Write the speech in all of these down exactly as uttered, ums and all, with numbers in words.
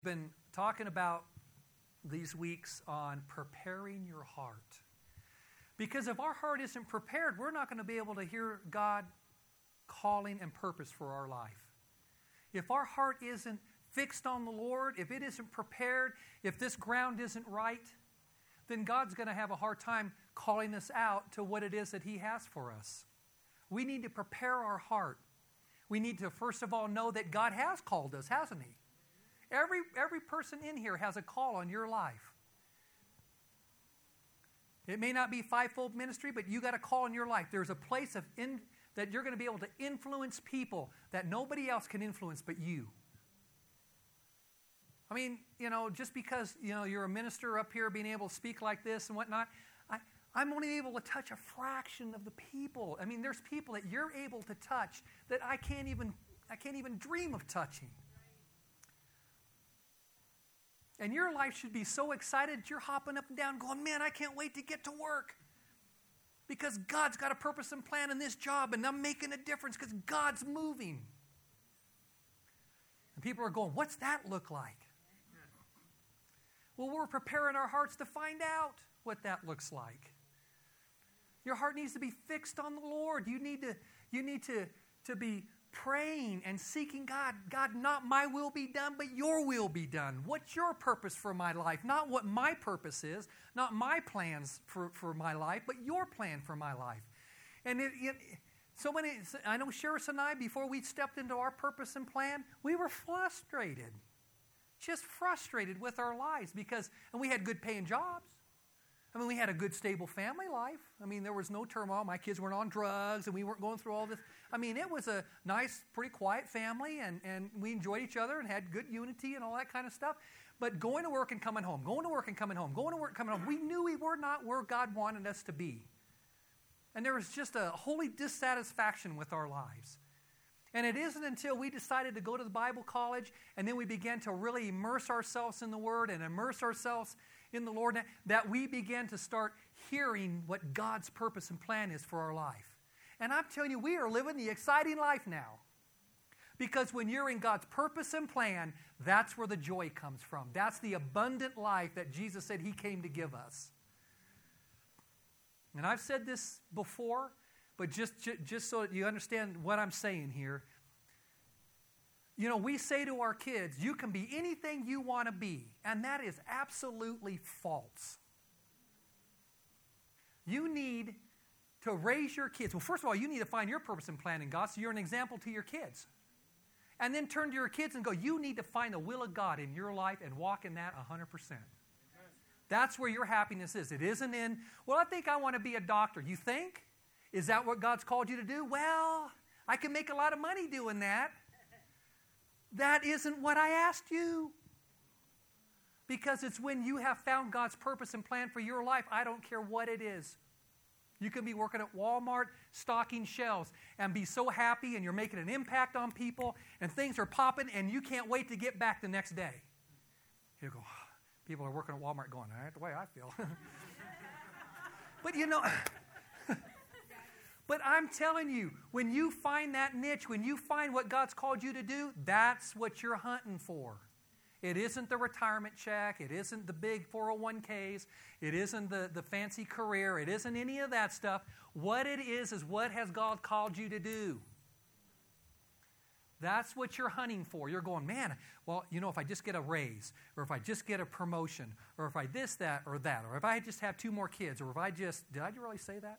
Been talking about these weeks on preparing your heart. Because if our heart isn't prepared, we're not going to be able to hear God calling and purpose for our life. If our heart isn't fixed on the Lord, if it isn't prepared, if this ground isn't right, then God's going to have a hard time calling us out to what it is that He has for us. We need to prepare our heart. We need to, first of all, know that God has called us, hasn't He? Every, every person in here has a call on your life. It may not be fivefold ministry, but you got a call in your life. There's a place of in, that you're going to be able to influence people that nobody else can influence but you. I mean, you know, just because, you know, you're a minister up here being able to speak like this and whatnot, I, I'm only able to touch a fraction of the people. I mean, there's people that you're able to touch that I can't even, I can't even dream of touching. And your life should be so excited that you're hopping up and down going, man, I can't wait to get to work. Because God's got a purpose and plan in this job, and I'm making a difference because God's moving. And people are going, what's that look like? Well, we're preparing our hearts to find out what that looks like. Your heart needs to be fixed on the Lord. You need to, you need to, to be praying and seeking God. God, not my will be done, but your will be done. What's your purpose for my life? Not what my purpose is, not my plans for, for my life, but your plan for my life. And it, it, so many, I know Sheriff and I, before we stepped into our purpose and plan, we were frustrated. Just frustrated with our lives because, and we had good paying jobs. I mean, we had a good, stable family life. I mean, there was no turmoil. My kids weren't on drugs, and we weren't going through all this. I mean, it was a nice, pretty quiet family, and, and we enjoyed each other and had good unity and all that kind of stuff. But going to work and coming home, going to work and coming home, going to work and coming home, we knew we were not where God wanted us to be. And there was just a holy dissatisfaction with our lives. And it isn't until we decided to go to the Bible college and then we began to really immerse ourselves in the Word and immerse ourselves in the Lord that we began to start hearing what God's purpose and plan is for our life. And I'm telling you, we are living the exciting life now. Because when you're in God's purpose and plan, that's where the joy comes from. That's the abundant life that Jesus said He came to give us. And I've said this before, but just, just so that you understand what I'm saying here. You know, we say to our kids, you can be anything you want to be. And that is absolutely false. You need to raise your kids. Well, first of all, you need to find your purpose and plan in God so you're an example to your kids. And then turn to your kids and go, you need to find the will of God in your life and walk in that one hundred percent. That's where your happiness is. It isn't in, well, I think I want to be a doctor. You think? Is that what God's called you to do? Well, I can make a lot of money doing that. That isn't what I asked you. Because it's when you have found God's purpose and plan for your life, I don't care what it is. You can be working at Walmart, stocking shelves, and be so happy, and you're making an impact on people, and things are popping, and you can't wait to get back the next day. You go, people are working at Walmart going, all right, the way I feel. But you know... But I'm telling you, when you find that niche, when you find what God's called you to do, that's what you're hunting for. It isn't the retirement check. It isn't the big four oh one k's. It isn't the, the fancy career. It isn't any of that stuff. What it is is what has God called you to do. That's what you're hunting for. You're going, man, well, you know, if I just get a raise, or if I just get a promotion, or if I this, that, or that, or if I just have two more kids, or if I just, did I really say that?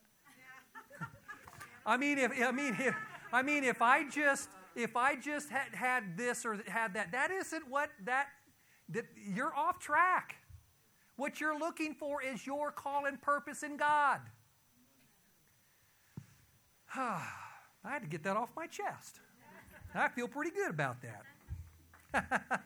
I mean, if I mean, if I mean, if I just if I just had had this or had that, that isn't what that, that you're off track. What you're looking for is your call and purpose in God. I had to get that off my chest. I feel pretty good about that.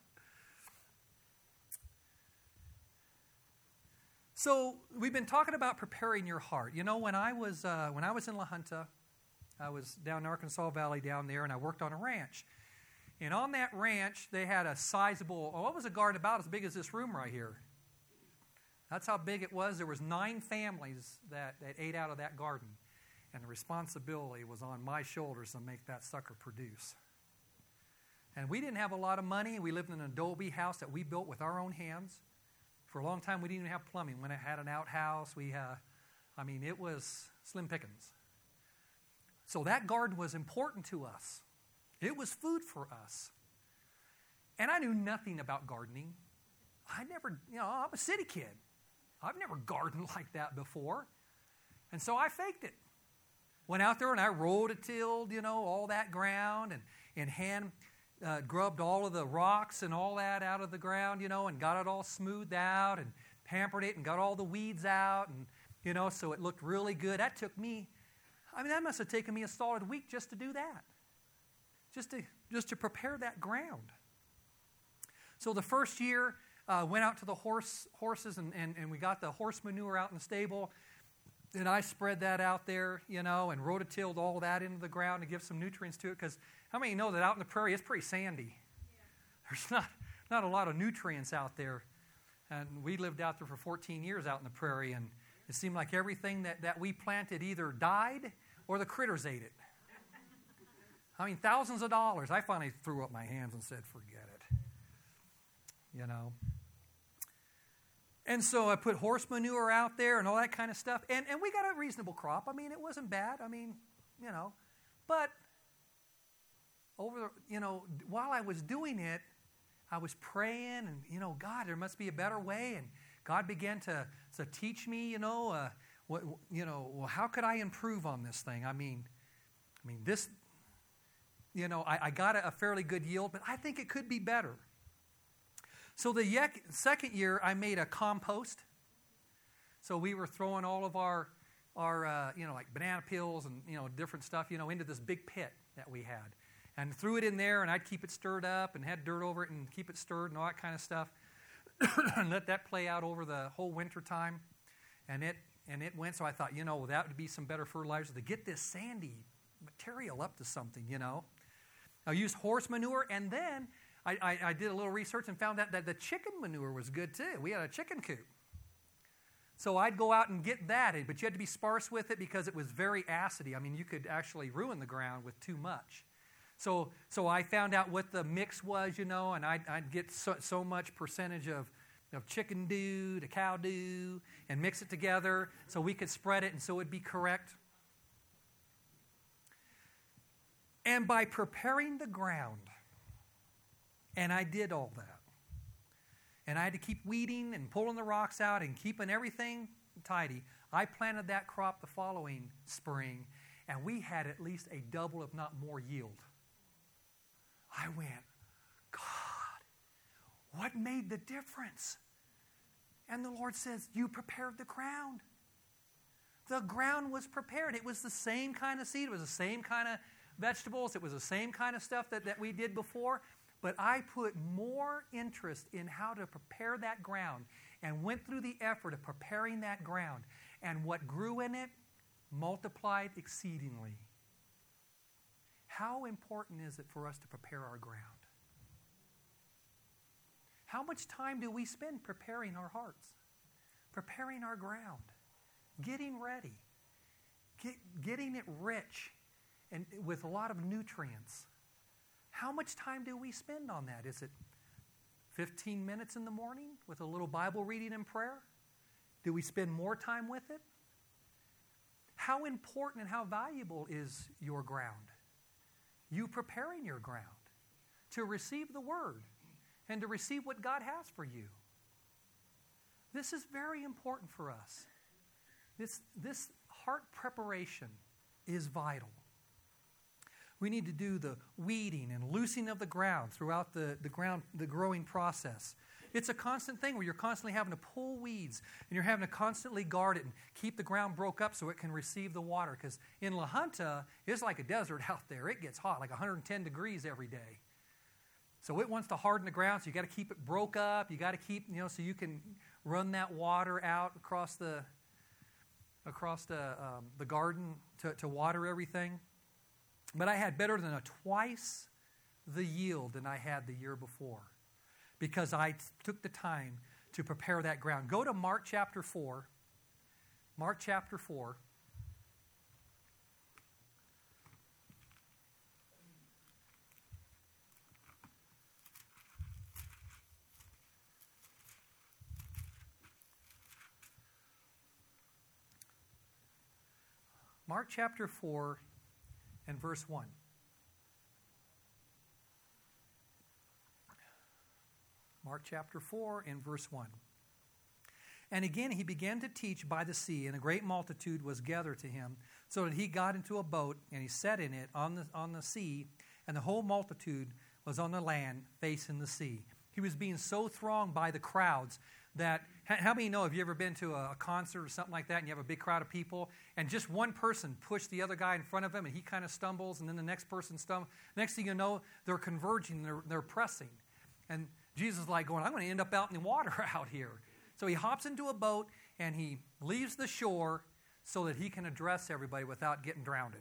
So we've been talking about preparing your heart. You know, when I was uh, when I was in La Junta, I was down in Arkansas Valley down there, and I worked on a ranch. And on that ranch, they had a sizable, oh, what was a garden about as big as this room right here? That's how big it was. There was nine families that, that ate out of that garden. And the responsibility was on my shoulders to make that sucker produce. And we didn't have a lot of money. We lived in an adobe house that we built with our own hands. For a long time, we didn't even have plumbing. When it had an outhouse, we, uh, I mean, it was slim pickings. So that garden was important to us. It was food for us. And I knew nothing about gardening. I never, you know, I'm a city kid. I've never gardened like that before. And so I faked it. Went out there and I rototilled, you know, all that ground and, and hand uh, grubbed all of the rocks and all that out of the ground, you know, and got it all smoothed out and pampered it and got all the weeds out and, you know, so it looked really good. That took me, I mean, that must have taken me a solid week just to do that. Just to, just to prepare that ground. So the first year, uh, went out to the horse horses and, and, and we got the horse manure out in the stable. And I spread that out there, you know, and rototilled all that into the ground to give some nutrients to it. Because how many know that out in the prairie, it's pretty sandy. Yeah. There's not, not a lot of nutrients out there. And we lived out there for fourteen years out in the prairie. And it seemed like everything that, that we planted either died or the critters ate it. I mean, thousands of dollars. I finally threw up my hands and said, forget it. You know. And so I put horse manure out there and all that kind of stuff. And, and we got a reasonable crop. I mean, it wasn't bad. I mean, you know. But, over the, you know, while I was doing it, I was praying and, you know, God, there must be a better way. And God began to, to teach me, you know, uh, what, you know, well, how could I improve on this thing? I mean, I mean, this, you know, I, I got a, a fairly good yield, but I think it could be better. So the yek, second year, I made a compost. So we were throwing all of our, our uh, you know, like banana peels and, you know, different stuff, you know, into this big pit that we had. And threw it in there, and I'd keep it stirred up and had dirt over it and keep it stirred and all that kind of stuff. And let that play out over the whole winter time. And it, and it went, so I thought, you know, that would be some better fertilizer to get this sandy material up to something, you know. I used horse manure, and then I, I, I did a little research and found out that the chicken manure was good too. We had a chicken coop. So I'd go out and get that, but you had to be sparse with it because it was very acidy. I mean, you could actually ruin the ground with too much. So so I found out what the mix was, you know, and I'd, I'd get so, so much percentage of, of chicken dew to cow dew and mix it together so we could spread it and so it'd be correct. And by preparing the ground, and I did all that. And I had to keep weeding and pulling the rocks out and keeping everything tidy. I planted that crop the following spring, and we had at least a double, if not more, yield. I went, God, what made the difference? And the Lord says, you prepared the ground. The ground was prepared. It was the same kind of seed. It was the same kind of vegetables. It was the same kind of stuff that, that we did before. But I put more interest in how to prepare that ground and went through the effort of preparing that ground. And what grew in it multiplied exceedingly. How important is it for us to prepare our ground? How much time do we spend preparing our hearts, preparing our ground, getting ready, get, getting it rich and with a lot of nutrients? How much time do we spend on that? Is it fifteen minutes in the morning with a little Bible reading and prayer? Do we spend more time with it? How important and how valuable is your ground? You preparing your ground to receive the Word and to receive what God has for you. This is very important for us. This, this heart preparation is vital. We need to do the weeding and loosening of the ground throughout the, the ground, the growing process. It's a constant thing where you're constantly having to pull weeds and you're having to constantly guard it and keep the ground broke up so it can receive the water. Because in La Junta, it's like a desert out there. It gets hot, like one hundred ten degrees every day. So it wants to harden the ground, so you got to keep it broke up. You got to keep, you know, so you can run that water out across the across the um, the garden to, to water everything. But I had better than a twice the yield than I had the year before because I t- took the time to prepare that ground. Go to Mark chapter four. Mark chapter four. Mark chapter four and verse one. Mark chapter four and verse one. And again he began to teach by the sea, and a great multitude was gathered to him, so that he got into a boat, and he sat in it on the, on the sea, and the whole multitude was on the land facing the sea. He was being so thronged by the crowds that, how many know, have you ever been to a concert or something like that, and you have a big crowd of people, and just one person pushed the other guy in front of him, and he kind of stumbles, and then the next person stumbles. Next thing you know, they're converging, they're, they're pressing. And Jesus is like going, I'm going to end up out in the water out here. So he hops into a boat, and he leaves the shore so that he can address everybody without getting drowned.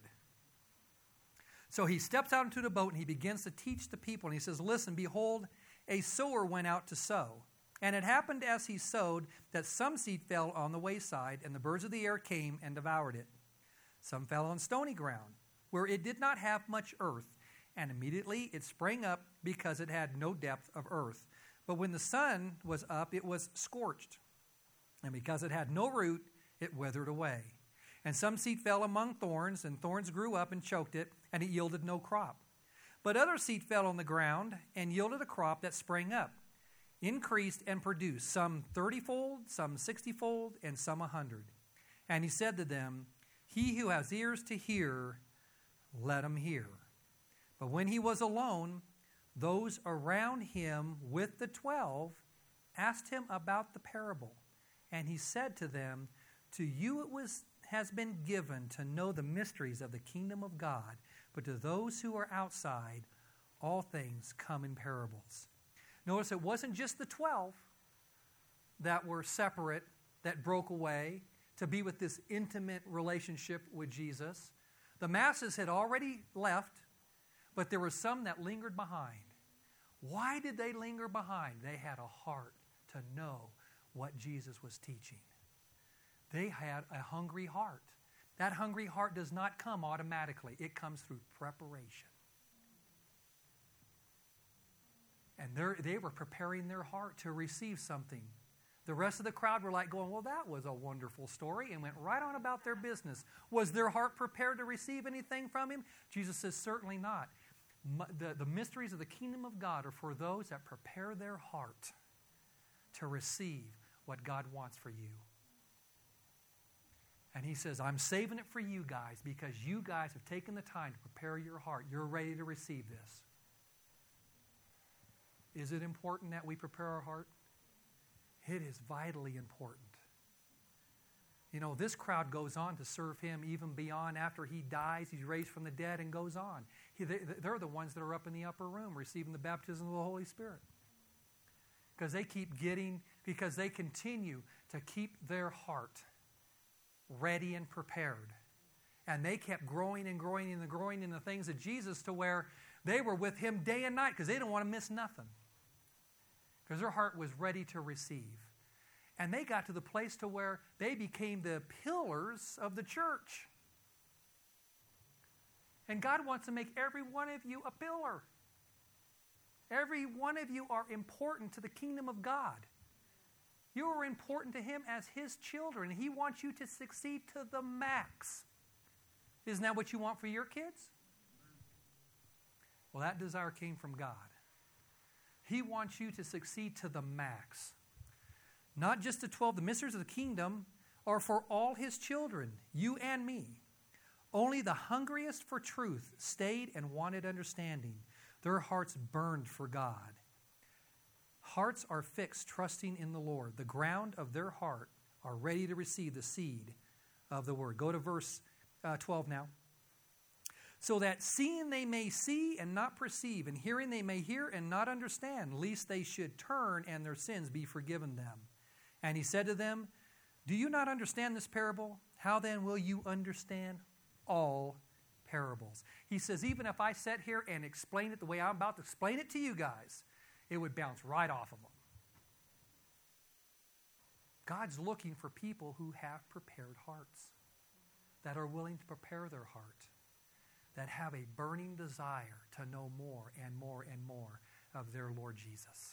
So he steps out into the boat, and he begins to teach the people. And he says, listen, behold, a sower went out to sow. And it happened as he sowed that some seed fell on the wayside, and the birds of the air came and devoured it. Some fell on stony ground, where it did not have much earth, and immediately it sprang up because it had no depth of earth. But when the sun was up, it was scorched. And because it had no root, it withered away. And some seed fell among thorns, and thorns grew up and choked it, and it yielded no crop. But other seed fell on the ground, and yielded a crop that sprang up, increased, and produced, some thirtyfold, some sixtyfold, and some a hundred. And he said to them, he who has ears to hear, let him hear. But when he was alone, those around him with the twelve asked him about the parable. And he said to them, to you it was has been given to know the mysteries of the kingdom of God, but to those who are outside, all things come in parables. Notice it wasn't just the twelve that were separate, that broke away to be with this intimate relationship with Jesus. The masses had already left, but there were some that lingered behind. Why did they linger behind? They had a heart to know what Jesus was teaching. They had a hungry heart. That hungry heart does not come automatically. It comes through preparation. And they were preparing their heart to receive something. The rest of the crowd were like going, well, that was a wonderful story, and went right on about their business. Was their heart prepared to receive anything from him? Jesus says, certainly not. The, the mysteries of the kingdom of God are for those that prepare their heart to receive what God wants for you. And he says, I'm saving it for you guys because you guys have taken the time to prepare your heart. You're ready to receive this. Is it important that we prepare our heart? It is vitally important. You know, this crowd goes on to serve him even beyond after he dies. He's raised from the dead and goes on. He, they, they're the ones that are up in the upper room receiving the baptism of the Holy Spirit. Because they keep getting, because they continue to keep their heart ready and prepared. And they kept growing and growing and growing in the things of Jesus to where they were with him day and night because they didn't want to miss nothing. Because their heart was ready to receive. And they got to the place to where they became the pillars of the church. And God wants to make every one of you a pillar. Every one of you are important to the kingdom of God. You are important to him as his children. He wants you to succeed to the max. Isn't that what you want for your kids? Well, that desire came from God. He wants you to succeed to the max. Not just the twelve, the mysteries of the kingdom are for all his children, you and me. Only the hungriest for truth stayed and wanted understanding. Their hearts burned for God. Hearts are fixed, trusting in the Lord. The ground of their heart are ready to receive the seed of the word. Go to verse uh, twelve now. So that seeing they may see and not perceive, and hearing they may hear and not understand, lest they should turn and their sins be forgiven them. And he said to them, do you not understand this parable? How then will you understand all parables? He says, even if I sat here and explain it the way I'm about to explain it to you guys, it would bounce right off of them. God's looking for people who have prepared hearts, that are willing to prepare their heart, that have a burning desire to know more and more and more of their Lord Jesus.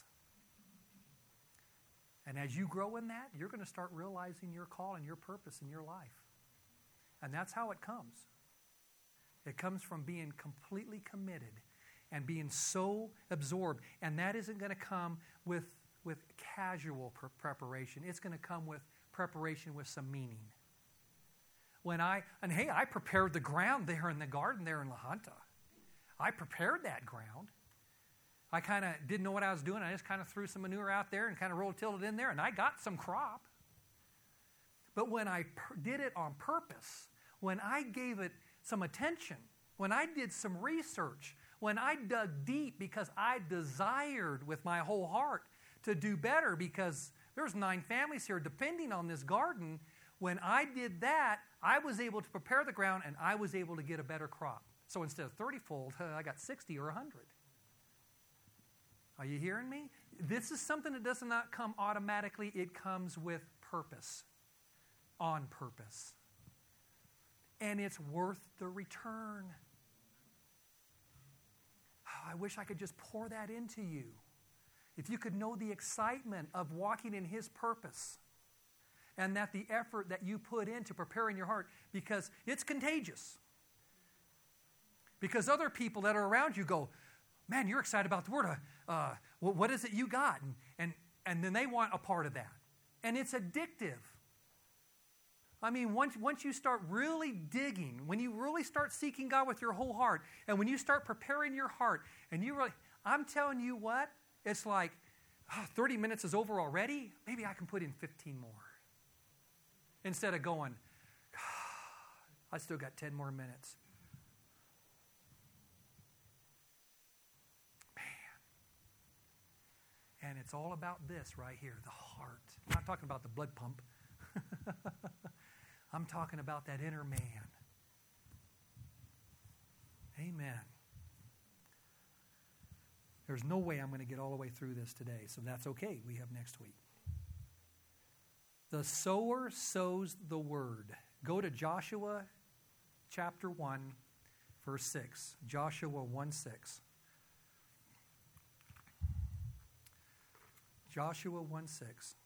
And as you grow in that, you're going to start realizing your call and your purpose in your life. And that's how it comes. It comes from being completely committed and being so absorbed. And that isn't going to come with, with casual pre- preparation. It's going to come with preparation with some meaning. When I, and hey, I prepared the ground there in the garden there in La Junta. I prepared that ground. I kind of didn't know what I was doing. I just kind of threw some manure out there and kind of rolled tilled it in there, and I got some crop. But when I per- did it on purpose, when I gave it some attention, when I did some research, when I dug deep because I desired with my whole heart to do better because there's nine families here depending on this garden, when I did that, I was able to prepare the ground and I was able to get a better crop. So instead of thirty-fold, I got sixty or one hundred. Are you hearing me? This is something that does not come automatically. It comes with purpose, on purpose. And it's worth the return. Oh, I wish I could just pour that into you. If you could know the excitement of walking in His purpose, and that the effort that you put into preparing your heart, because it's contagious. Because other people that are around you go, man, you're excited about the Word. Uh, uh, what is it you got? And, and, and then they want a part of that. And it's addictive. I mean, once, once you start really digging, when you really start seeking God with your whole heart, and when you start preparing your heart, and you really, I'm telling you what, it's like, oh, thirty minutes is over already? Maybe I can put in fifteen more. Instead of going, oh, I still got ten more minutes. Man. And it's all about this right here, the heart. I'm not talking about the blood pump. I'm talking about that inner man. Amen. There's no way I'm going to get all the way through this today, so that's okay. We have next week. The sower sows the word. Go to Joshua chapter one, verse six. Joshua one six. Joshua one six.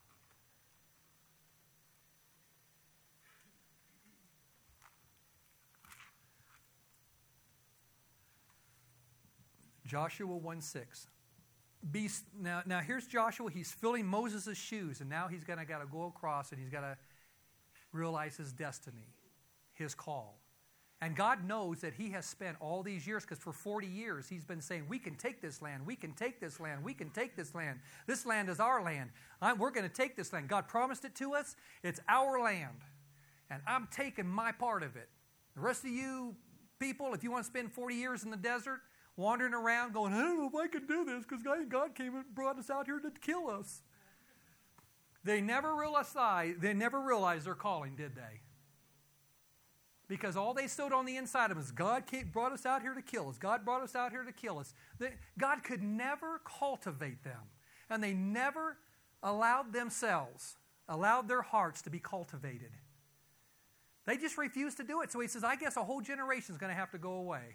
Joshua one six. Be, now, now here's Joshua. He's filling Moses' shoes, and now he's gonna got to go across, and he's got to realize his destiny, his call. And God knows that he has spent all these years, because for forty years he's been saying, we can take this land, we can take this land, we can take this land. This land is our land. I'm, we're going to take this land. God promised it to us. It's our land. And I'm taking my part of it. The rest of you people, if you want to spend forty years in the desert, wandering around going, I don't know if I can do this because God came and brought us out here to kill us. They never realized, they never realized their calling, did they? Because all they sowed on the inside of them is God came, brought us out here to kill us. God brought us out here to kill us. They, God could never cultivate them. And they never allowed themselves, allowed their hearts to be cultivated. They just refused to do it. So he says, I guess a whole generation is going to have to go away.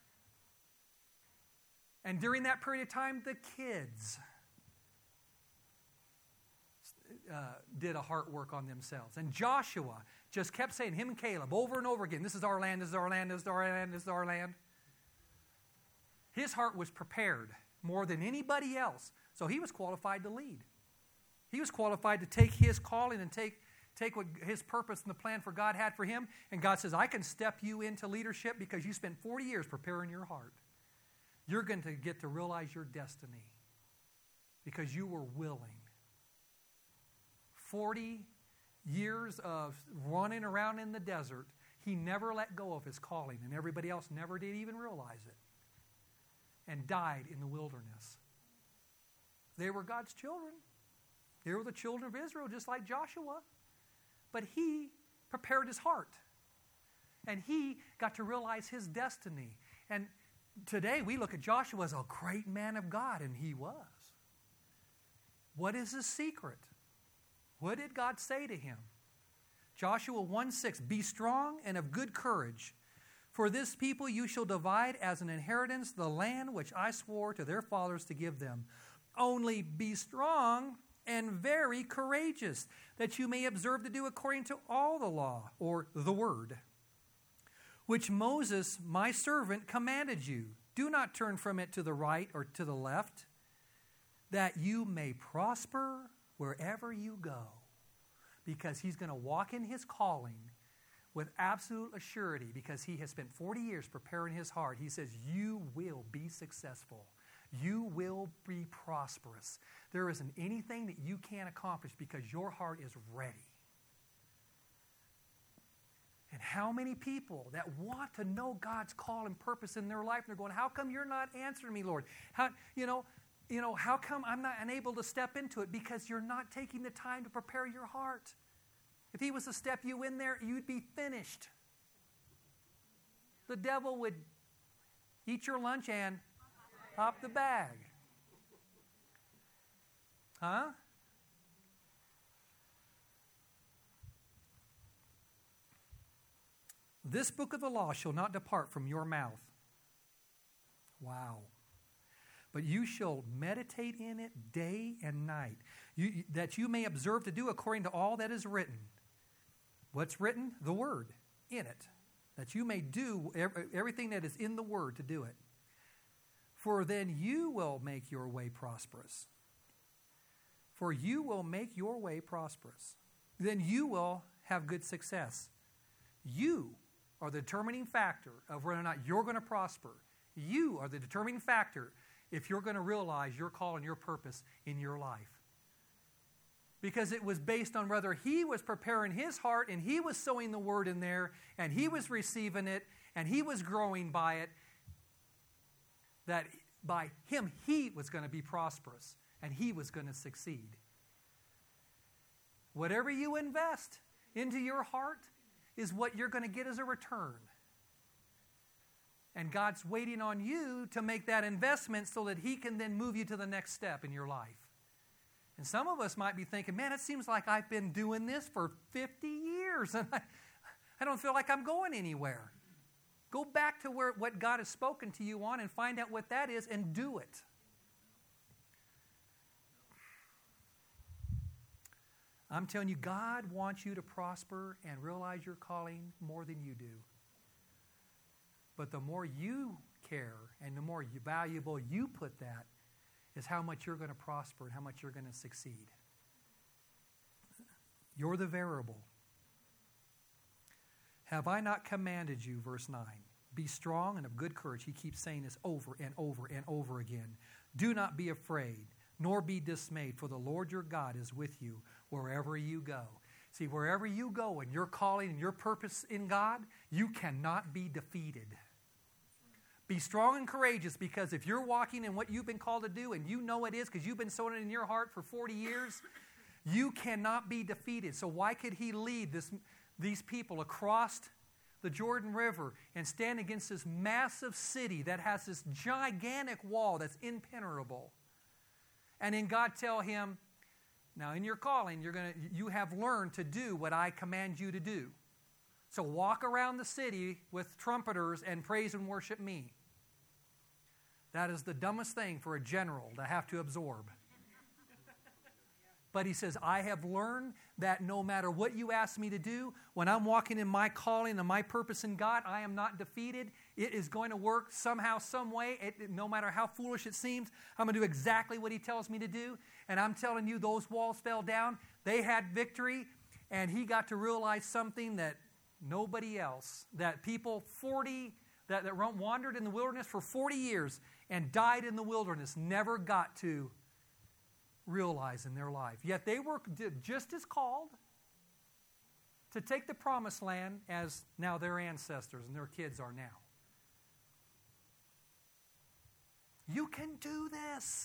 And during that period of time, the kids uh, did a heart work on themselves. And Joshua just kept saying, him and Caleb, over and over again, this is our land, this is our land, this is our land, this is our land. His heart was prepared more than anybody else. So he was qualified to lead. He was qualified to take his calling and take, take what his purpose and the plan for God had for him. And God says, I can step you into leadership because you spent forty years preparing your heart. You're going to get to realize your destiny because you were willing. forty years of running around in the desert, he never let go of his calling, and everybody else never did even realize it, and died in the wilderness. They were God's children. They were the children of Israel, just like Joshua. But he prepared his heart, and he got to realize his destiny. And today we look at Joshua as a great man of God, and he was. What is his secret? What did God say to him? Joshua one six, be strong and of good courage. For this people you shall divide as an inheritance the land which I swore to their fathers to give them. Only be strong and very courageous, that you may observe to do according to all the law, or the word, which Moses, my servant, commanded you. Do not turn from it to the right or to the left, that you may prosper wherever you go. Because he's going to walk in his calling with absolute assurity, because he has spent forty years preparing his heart. He says, you will be successful. You will be prosperous. There isn't anything that you can't accomplish because your heart is ready. And how many people that want to know God's call and purpose in their life, and they're going, how come you're not answering me, Lord? How, you know, you know, how come I'm not unable to step into it? Because you're not taking the time to prepare your heart. If he was to step you in there, you'd be finished. The devil would eat your lunch and pop the bag. Huh? This book of the law shall not depart from your mouth. Wow. But you shall meditate in it day and night, you, that you may observe to do according to all that is written. What's written? The word in it. That you may do everything that is in the word to do it. For then you will make your way prosperous. For you will make your way prosperous. Then you will have good success. You are the determining factor of whether or not you're going to prosper. You are the determining factor if you're going to realize your call and your purpose in your life. Because it was based on whether he was preparing his heart and he was sowing the word in there and he was receiving it and he was growing by it, that by him he was going to be prosperous and he was going to succeed. Whatever you invest into your heart is what you're going to get as a return. And God's waiting on you to make that investment so that he can then move you to the next step in your life. And some of us might be thinking, man, it seems like I've been doing this for fifty years and I, I don't feel like I'm going anywhere. Go back to where what God has spoken to you on and find out what that is and do it. I'm telling you, God wants you to prosper and realize your calling more than you do. But the more you care and the more valuable you put that is how much you're going to prosper and how much you're going to succeed. You're the variable. Have I not commanded you, verse nine, be strong and of good courage. He keeps saying this over and over and over again. Do not be afraid, nor be dismayed, for the Lord your God is with you wherever you go. See, wherever you go and your calling and your purpose in God, you cannot be defeated. Be strong and courageous, because if you're walking in what you've been called to do, and you know it is because you've been sowing it in your heart for forty years, you cannot be defeated. So why could he lead this, these people across the Jordan River and stand against this massive city that has this gigantic wall that's impenetrable? And then God tell him, now in your calling, you're gonna, you have learned to do what I command you to do. So walk around the city with trumpeters and praise and worship me. That is the dumbest thing for a general to have to absorb. But he says, I have learned that no matter what you ask me to do, when I'm walking in my calling and my purpose in God, I am not defeated. It is going to work somehow, some way. It, it, no matter how foolish it seems, I'm going to do exactly what he tells me to do. And I'm telling you, those walls fell down. They had victory. And he got to realize something that nobody else, that people forty, that, that wandered in the wilderness for forty years and died in the wilderness, never got to realize in their life. Yet they were just as called to take the promised land as now their ancestors and their kids are now. You can do this.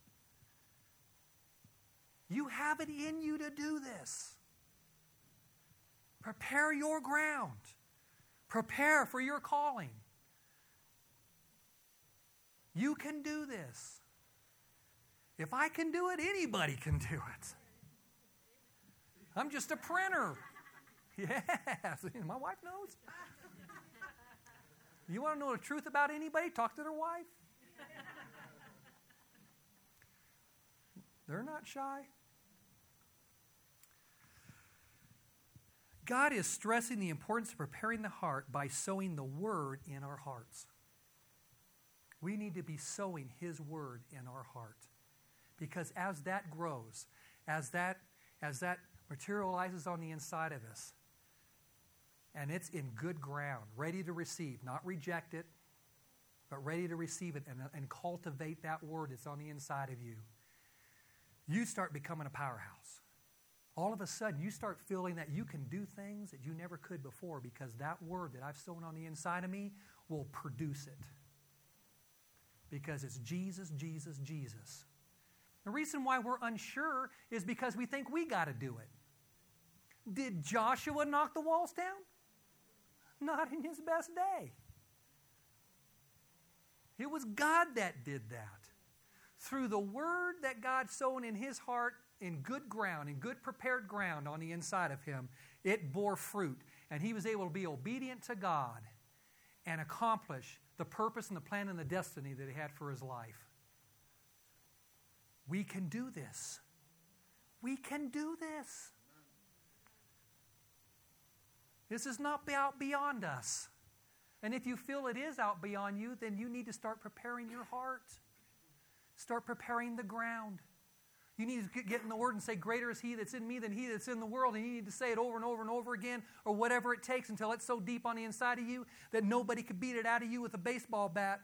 You have it in you to do this. Prepare your ground. Prepare for your calling. You can do this. If I can do it, anybody can do it. I'm just a printer. Yes, my wife knows. You want to know the truth about anybody? Talk to their wife. They're not shy. God is stressing the importance of preparing the heart by sowing the Word in our hearts. We need to be sowing His Word in our heart. Because as that grows, as that, as that materializes on the inside of us, and it's in good ground, ready to receive, not reject it, but ready to receive it and, and cultivate that Word that's on the inside of you, you start becoming a powerhouse. All of a sudden, you start feeling that you can do things that you never could before because that Word that I've sown on the inside of me will produce it. Because it's Jesus, Jesus, Jesus. The reason why we're unsure is because we think we got to do it. Did Joshua knock the walls down? Not in his best day. It was God that did that. Through the Word that God sown in his heart, in good ground, in good prepared ground on the inside of him, it bore fruit. And he was able to be obedient to God and accomplish the purpose and the plan and the destiny that he had for his life. We can do this. We can do this. This is not out beyond us. And if you feel it is out beyond you, then you need to start preparing your heart. Start preparing the ground. You need to get in the Word and say, greater is He that's in me than he that's in the world. And you need to say it over and over and over again, or whatever it takes until it's so deep on the inside of you that nobody could beat it out of you with a baseball bat.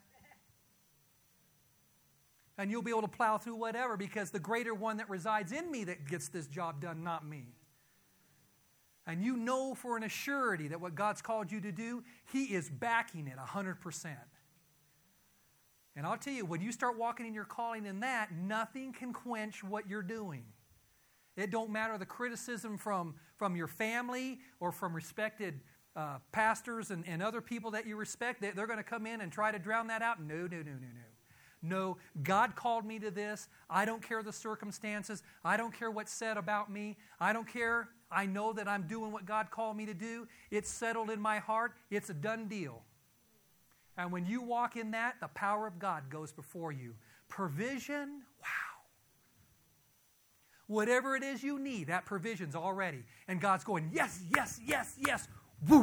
And you'll be able to plow through whatever, because the greater one that resides in me that gets this job done, not me. And you know for an assurity that what God's called you to do, He is backing it one hundred percent. And I'll tell you, when you start walking in your calling in that, nothing can quench what you're doing. It don't matter the criticism from, from your family or from respected uh, pastors and, and other people that you respect. They, they're going to come in and try to drown that out. No, no, no, no, no. No, God called me to this. I don't care the circumstances. I don't care what's said about me. I don't care. I know that I'm doing what God called me to do. It's settled in my heart. It's a done deal. And when you walk in that, the power of God goes before you. Provision, wow. Whatever it is you need, that provision's already. And God's going, yes, yes, yes, yes. Woo!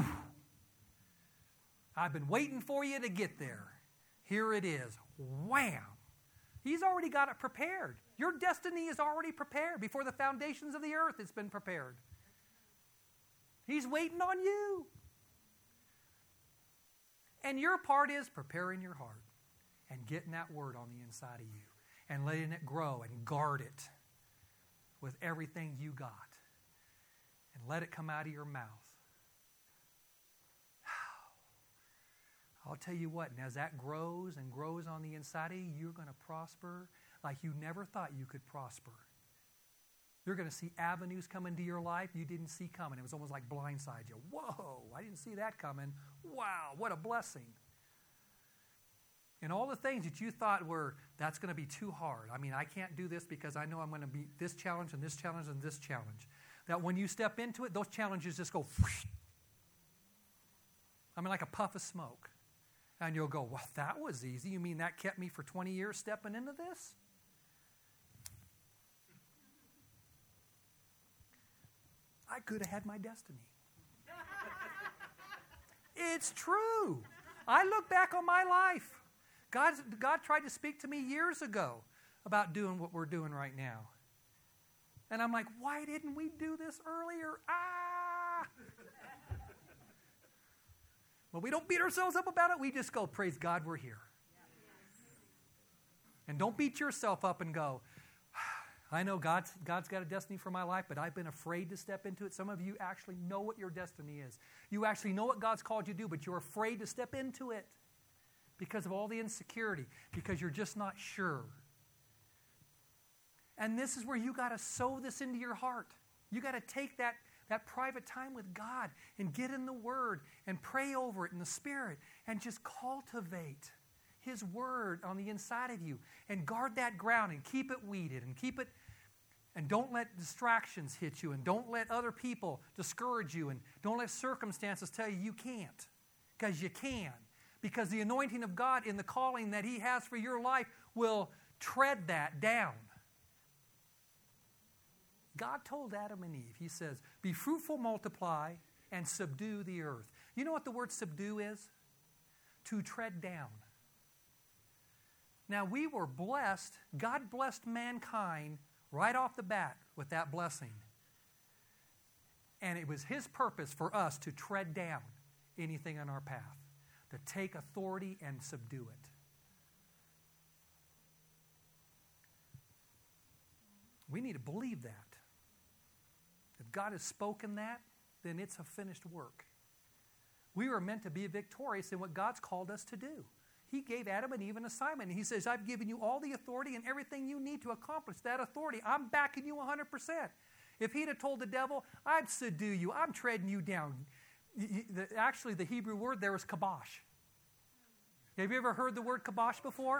I've been waiting for you to get there. Here it is. Wham! He's already got it prepared. Your destiny is already prepared. Before the foundations of the earth, it's been prepared. He's waiting on you. And your part is preparing your heart and getting that Word on the inside of you and letting it grow and guard it with everything you got and let it come out of your mouth. I'll tell you what, and as that grows and grows on the inside of you, you're going to prosper like you never thought you could prosper. You're going to see avenues come into your life you didn't see coming. It was almost like blindside you. Whoa, I didn't see that coming. Wow, what a blessing. And all the things that you thought were, that's going to be too hard. I mean, I can't do this because I know I'm going to beat this challenge and this challenge and this challenge. That when you step into it, those challenges just go whoosh. I mean, like a puff of smoke. And you'll go, well, that was easy. You mean that kept me for twenty years stepping into this? I could have had my destiny. It's true. I look back on my life. God, God tried to speak to me years ago about doing what we're doing right now. And I'm like, why didn't we do this earlier? Ah! Well, we don't beat ourselves up about it. We just go, praise God, we're here. And don't beat yourself up and go, I know God's, God's got a destiny for my life, but I've been afraid to step into it. Some of you actually know what your destiny is. You actually know what God's called you to do, but you're afraid to step into it because of all the insecurity, because you're just not sure. And this is where you got to sow this into your heart. You got to take that, that private time with God and get in the Word and pray over it in the Spirit and just cultivate His Word on the inside of you and guard that ground and keep it weeded and keep it, and don't let distractions hit you and don't let other people discourage you and don't let circumstances tell you you can't, because you can, because the anointing of God in the calling that He has for your life will tread that down. God told Adam and Eve, he says, be fruitful, multiply, and subdue the earth. You know what the word subdue is? To tread down. Now, we were blessed. God blessed mankind right off the bat with that blessing. And it was his purpose for us to tread down anything on our path, to take authority and subdue it. We need to believe that. If God has spoken that, then it's a finished work. We were meant to be victorious in what God's called us to do. He gave Adam and Eve an assignment. And he says, I've given you all the authority and everything you need to accomplish that authority. I'm backing you one hundred percent. If he'd have told the devil, I'd subdue you, I'm treading you down. Actually, the Hebrew word there is kabosh. Have you ever heard the word kabosh before?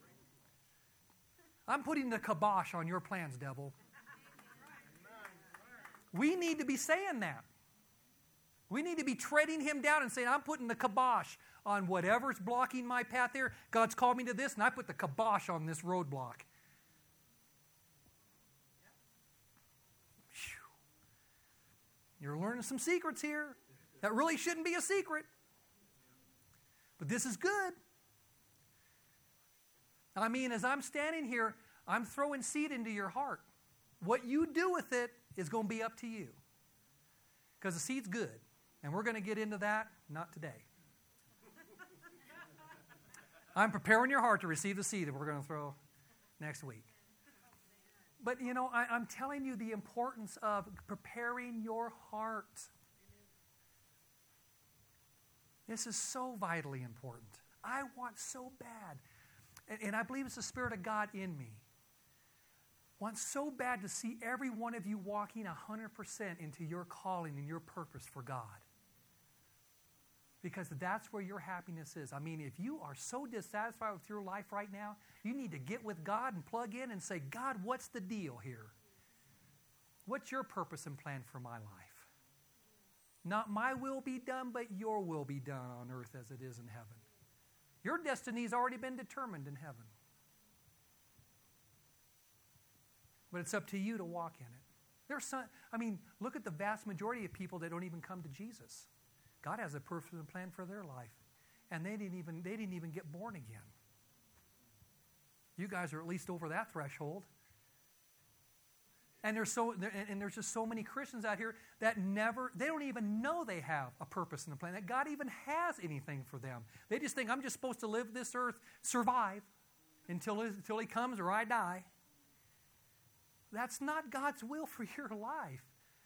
I'm putting the kibosh on your plans, devil. We need to be saying that. We need to be treading him down and saying, I'm putting the kibosh on whatever's blocking my path here. God's called me to this, and I put the kibosh on this roadblock. You're learning some secrets here that really shouldn't be a secret. But this is good. I mean, as I'm standing here, I'm throwing seed into your heart. What you do with it is going to be up to you. Because the seed's good. And we're going to get into that, not today. I'm preparing your heart to receive the seed that we're going to throw next week. But, you know, I, I'm telling you the importance of preparing your heart. This is so vitally important. I want so bad. And, and I believe it's the Spirit of God in me. Want so bad to see every one of you walking one hundred percent into your calling and your purpose for God. Because that's where your happiness is. I mean, if you are so dissatisfied with your life right now, you need to get with God and plug in and say, God, what's the deal here? What's your purpose and plan for my life? Not my will be done, but your will be done on earth as it is in heaven. Your destiny's already been determined in heaven. But it's up to you to walk in it. There's some, I mean, look at the vast majority of people that don't even come to Jesus. God has a perfect plan for their life. And they didn't even they didn't even get born again. You guys are at least over that threshold. And there's so and there's just so many Christians out here that never, they don't even know they have a purpose and a plan, that God even has anything for them. They just think, I'm just supposed to live this earth, survive until, until he comes or I die. That's not God's will for your life.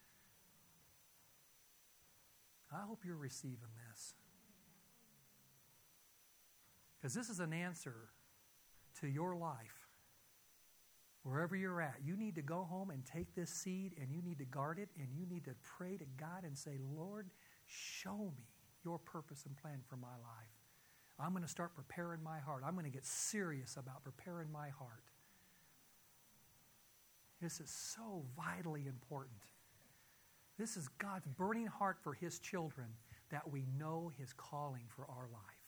I hope you're receiving this. Because this is an answer to your life. Wherever you're at, you need to go home and take this seed and you need to guard it and you need to pray to God and say, Lord, show me your purpose and plan for my life. I'm going to start preparing my heart. I'm going to get serious about preparing my heart. This is so vitally important. This is God's burning heart for his children, that we know his calling for our life.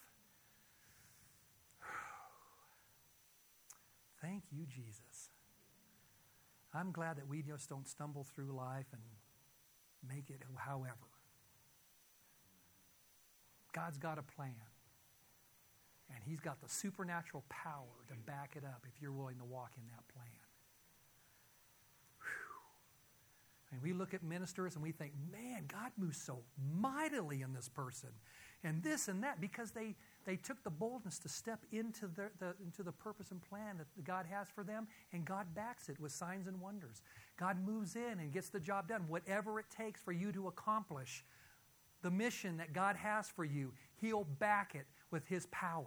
Thank you, Jesus. I'm glad that we just don't stumble through life and make it however. God's got a plan. And he's got the supernatural power to back it up if you're willing to walk in that plan. And we look at ministers and we think, man, God moves so mightily in this person. And this and that, because they, they took the boldness to step into the, the, into the purpose and plan that God has for them, and God backs it with signs and wonders. God moves in and gets the job done. Whatever it takes for you to accomplish the mission that God has for you, he'll back it with his power.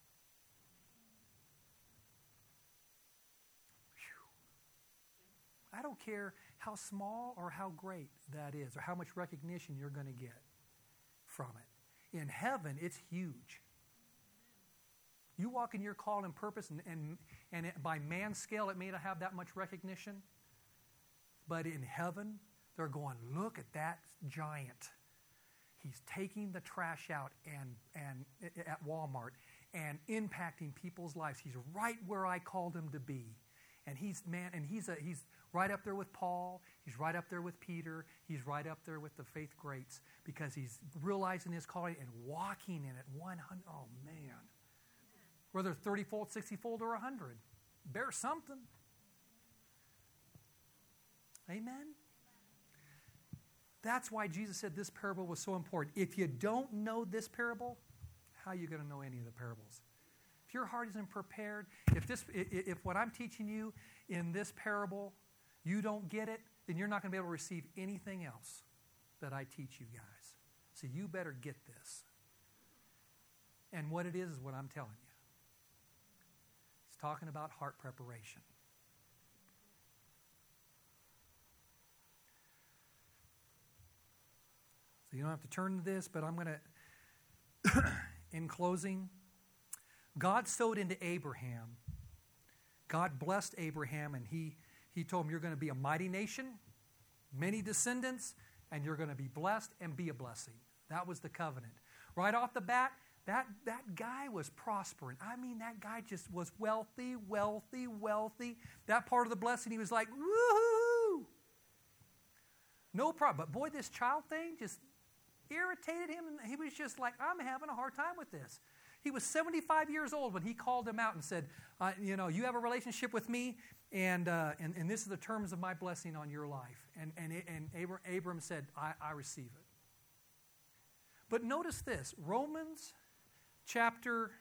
Whew. I don't care how small or how great that is, or how much recognition you're going to get from it. In heaven, it's huge. You walk in your call and purpose, and, and, and it, by man's scale, it may not have that much recognition. But in heaven, they're going, look at that giant. He's taking the trash out and, and at Walmart and impacting people's lives. He's right where I called him to be. And he's, man, and he's, a, he's right up there with Paul. He's right up there with Peter. He's right up there with the faith greats because he's realizing his calling and walking in it. one hundred, oh, man. Whether thirty-fold, sixty-fold, or one hundred. Bear something. Amen? That's why Jesus said this parable was so important. If you don't know this parable, how are you going to know any of the parables? If your heart isn't prepared, if this, if what I'm teaching you in this parable, you don't get it, then you're not going to be able to receive anything else that I teach you guys. So you better get this. And what it is is what I'm telling you. It's talking about heart preparation. So you don't have to turn to this, but I'm going to, in closing, God sowed into Abraham. God blessed Abraham, and he, he told him, you're going to be a mighty nation, many descendants, and you're going to be blessed and be a blessing. That was the covenant. Right off the bat, that, that guy was prospering. I mean, that guy just was wealthy, wealthy, wealthy. That part of the blessing, he was like, woohoo! No problem. But boy, this child thing just irritated him, and he was just like, I'm having a hard time with this. He was seventy-five years old when he called him out and said, uh, you know, you have a relationship with me, and, uh, and and this is the terms of my blessing on your life. And and, and Abram, Abram said, I, I receive it. But notice this, Romans chapter,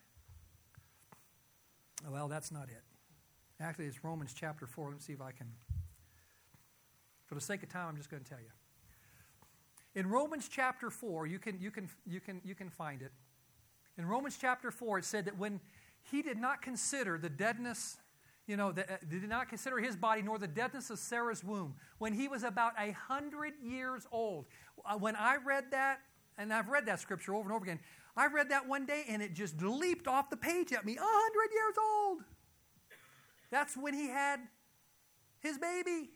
well, that's not it. Actually, it's Romans chapter four. Let me see if I can, for the sake of time, I'm just going to tell you. In Romans chapter four, you can you can you can you can find it. In Romans chapter four, it said that when he did not consider the deadness, you know, the, uh, did not consider his body nor the deadness of Sarah's womb, when he was about a hundred years old. Uh, when I read that, and I've read that scripture over and over again, I read that one day and it just leaped off the page at me. A hundred years old. That's when he had his baby.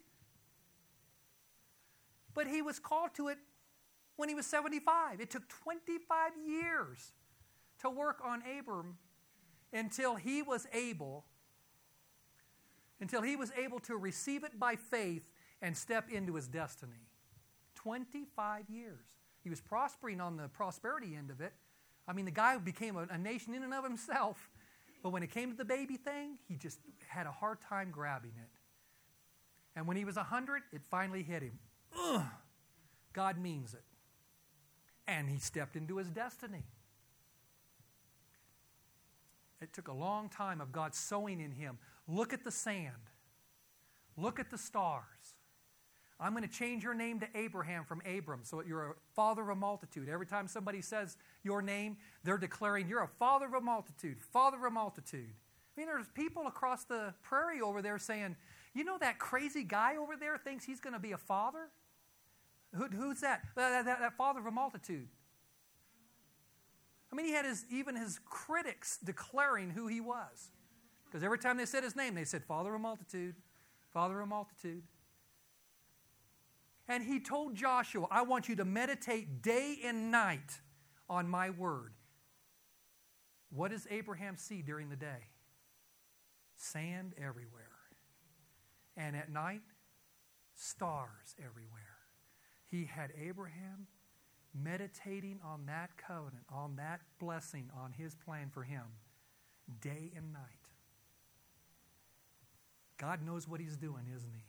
But he was called to it when he was seventy-five. It took twenty-five years to work on Abram until he was able, until he was able to receive it by faith and step into his destiny. twenty-five years. He was prospering on the prosperity end of it. I mean, the guy became a, a nation in and of himself. But when it came to the baby thing, he just had a hard time grabbing it. And when he was one hundred, it finally hit him. Ugh, God means it. And he stepped into his destiny. It took a long time of God sowing in him. Look at the sand. Look at the stars. I'm going to change your name to Abraham from Abram, so that you're a father of a multitude. Every time somebody says your name, they're declaring you're a father of a multitude, father of a multitude. I mean, there's people across the prairie over there saying, you know that crazy guy over there thinks he's going to be a father? Who, who's that? That, that? that father of a multitude. I mean, he had his, even his critics declaring who he was. Because every time they said his name, they said, Father of a multitude, Father of a multitude. And he told Joshua, I want you to meditate day and night on my word. What does Abraham see during the day? Sand everywhere. And at night, stars everywhere. He had Abraham meditating on that covenant, on that blessing, on his plan for him, day and night. God knows what he's doing, isn't he?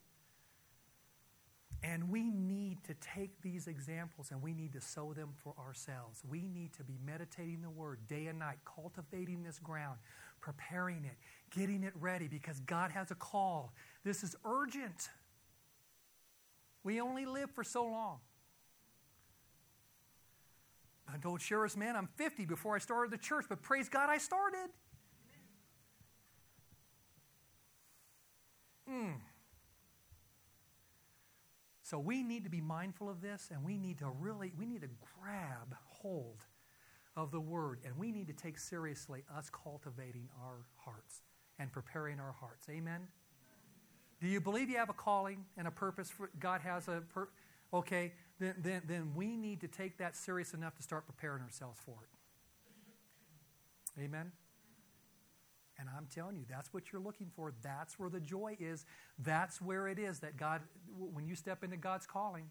And we need to take these examples and we need to sow them for ourselves. We need to be meditating the word day and night, cultivating this ground, preparing it, getting it ready, because God has a call. This is urgent. We only live for so long. I told Sheriff's man I'm fifty before I started the church, but praise God I started. Mm. So we need to be mindful of this, and we need to really, we need to grab hold of the word, and we need to take seriously us cultivating our hearts and preparing our hearts. Amen? Do you believe you have a calling and a purpose? For God has a purpose? Okay, then, then, then we need to take that serious enough to start preparing ourselves for it. Amen? And I'm telling you, that's what you're looking for. That's where the joy is. That's where it is that God, when you step into God's calling,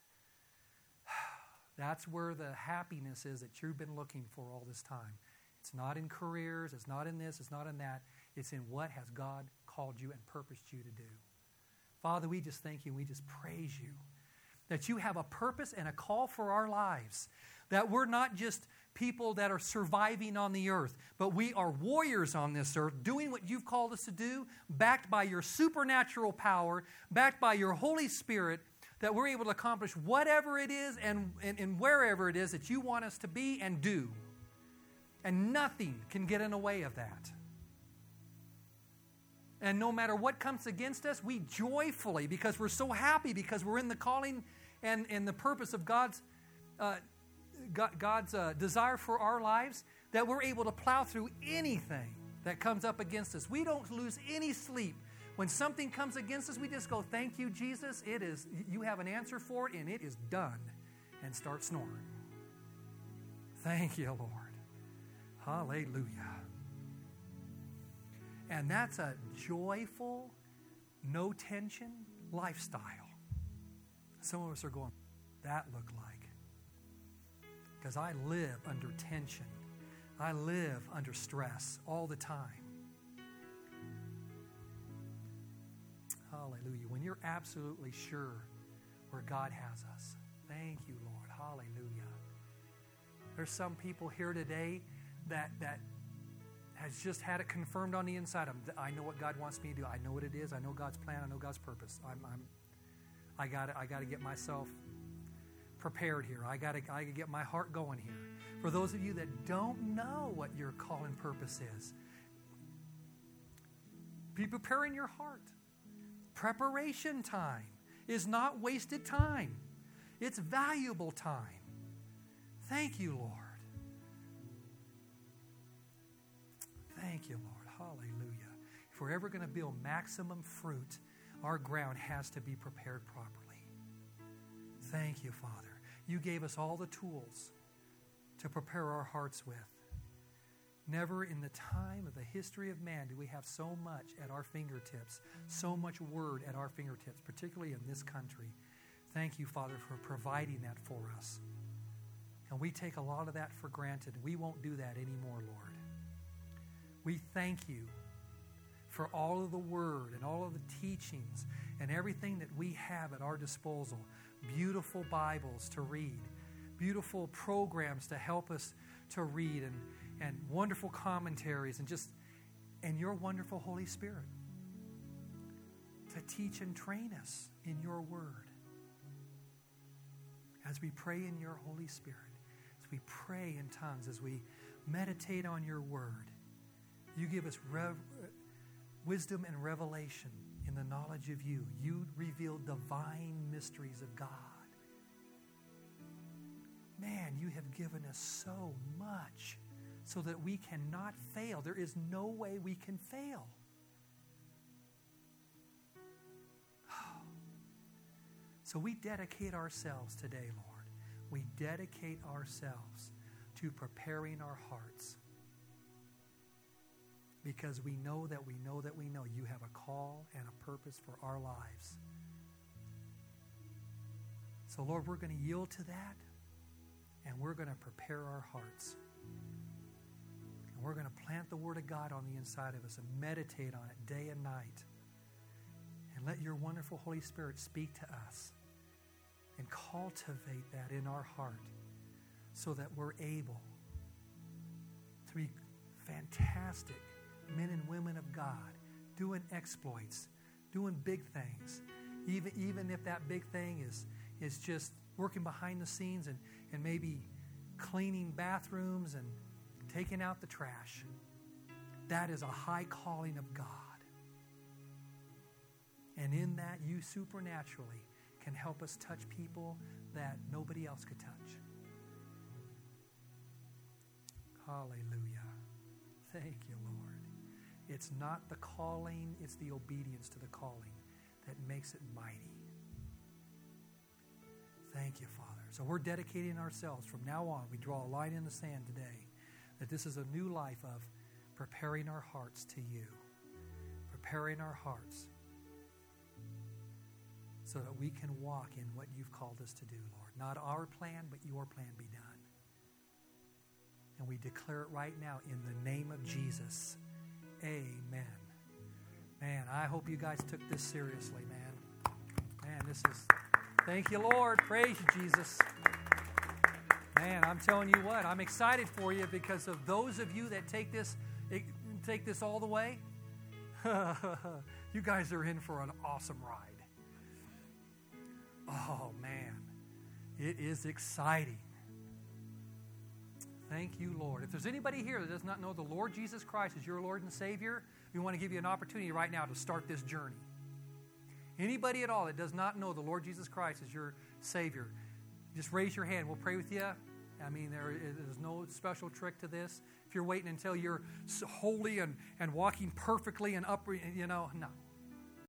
that's where the happiness is that you've been looking for all this time. It's not in careers. It's not in this. It's not in that. It's in what has God called you and purposed you to do. Father, we just thank you. We just praise you that you have a purpose and a call for our lives, that we're not just people that are surviving on the earth, but we are warriors on this earth, doing what you've called us to do, backed by your supernatural power, backed by your Holy Spirit, that we're able to accomplish whatever it is and, and, and wherever it is that you want us to be and do. And nothing can get in the way of that. And no matter what comes against us, we joyfully, because we're so happy, because we're in the calling and, and the purpose of God's uh, God's uh, desire for our lives, that we're able to plow through anything that comes up against us. We don't lose any sleep. When something comes against us, we just go, thank you, Jesus. It is, you have an answer for it, and it is done. And start snoring. Thank you, Lord. Hallelujah. And that's a joyful, no tension lifestyle. Some of us are going, that looked like. Because I live under tension. I live under stress all the time. Hallelujah. When you're absolutely sure where God has us. Thank you, Lord. Hallelujah. There's some people here today that, that has just had it confirmed on the inside of them. I know what God wants me to do. I know what it is. I know God's plan. I know God's purpose. I'm, I'm, I got I got to get myself prepared here. I got to I get my heart going here. For those of you that don't know what your call and purpose is, be preparing your heart. Preparation time is not wasted time. It's valuable time. Thank you, Lord. Thank you, Lord. Hallelujah. If we're ever going to build maximum fruit, our ground has to be prepared properly. Thank you, Father. You gave us all the tools to prepare our hearts with. Never in the time of the history of man do we have so much at our fingertips, so much word at our fingertips, particularly in this country. Thank you, Father, for providing that for us. And we take a lot of that for granted. We won't do that anymore, Lord. We thank you for all of the word and all of the teachings and everything that we have at our disposal. Beautiful Bibles to read, beautiful programs to help us to read, and, and wonderful commentaries, and just and your wonderful Holy Spirit to teach and train us in your word. As we pray in your Holy Spirit, as we pray in tongues, as we meditate on your word, you give us rev- wisdom and revelation in the knowledge of you. You reveal divine mysteries of God. Man, you have given us so much so that we cannot fail. There is no way we can fail. So we dedicate ourselves today, Lord. We dedicate ourselves to preparing our hearts. Because we know that we know that we know you have a call and a purpose for our lives. So, Lord, we're going to yield to that, and we're going to prepare our hearts. And we're going to plant the Word of God on the inside of us and meditate on it day and night. And let your wonderful Holy Spirit speak to us and cultivate that in our heart so that we're able to be fantastic men and women of God, doing exploits, doing big things. Even, even if that big thing is, is just working behind the scenes and, and maybe cleaning bathrooms and taking out the trash. That is a high calling of God. And in that, you supernaturally can help us touch people that nobody else could touch. Hallelujah. Thank you, Lord. It's not the calling, it's the obedience to the calling that makes it mighty. Thank you, Father. So we're dedicating ourselves. From now on, we draw a line in the sand today that this is a new life of preparing our hearts to you, preparing our hearts so that we can walk in what you've called us to do, Lord. Not our plan, but your plan be done. And we declare it right now in the name of Jesus. Amen. Man, I hope you guys took this seriously, man. Man, this is, thank you, Lord. Praise you, Jesus. Man, I'm telling you what, I'm excited for you because of those of you that take this, take this all the way. You guys are in for an awesome ride. Oh, man. It is exciting. Thank you, Lord. If there's anybody here that does not know the Lord Jesus Christ as your Lord and Savior, we want to give you an opportunity right now to start this journey. Anybody at all that does not know the Lord Jesus Christ as your Savior, just raise your hand. We'll pray with you. I mean, there is no special trick to this. If you're waiting until you're holy and, and walking perfectly and upright, you know, no.